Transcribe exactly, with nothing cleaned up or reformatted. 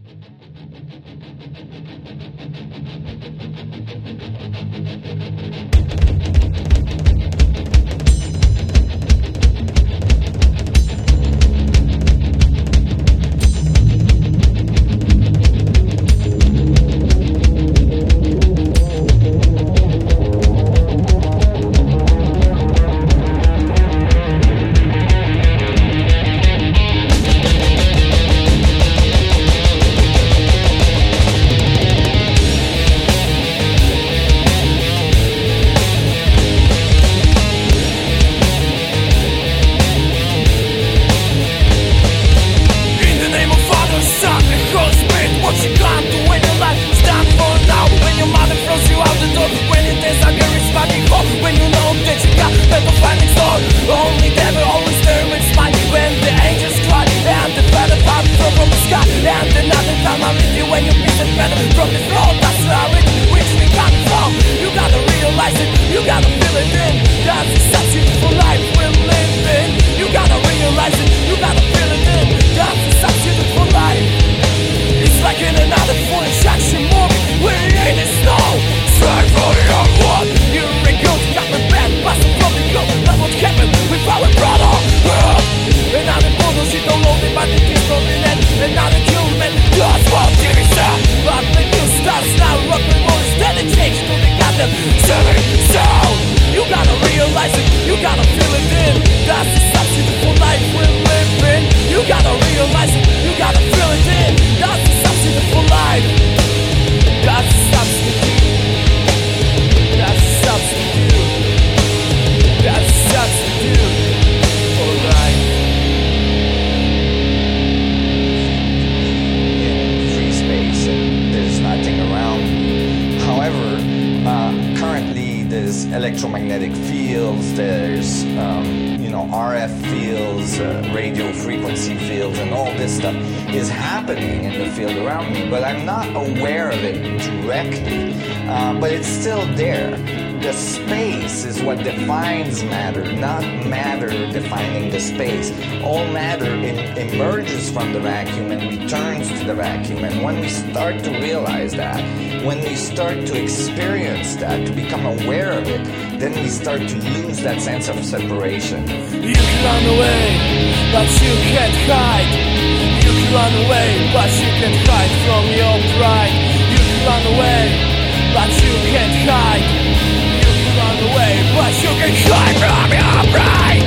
Electromagnetic fields, there's um, you know R F fields, uh, radio frequency fields, and all this stuff is happening in the field around me, but I'm not aware of it directly, uh, but it's still there. The space is what defines matter, not matter defining the space. All matter in, emerges from the vacuum and returns to the vacuum, and when we start to realize that, when we start to experience that, to become aware of it, then we start to lose that sense of separation. You can run away, but you can't hide. You can run away, but you can't hide from your pride. You can run away, but you can't hide. You can run away, but you can hide from your pride.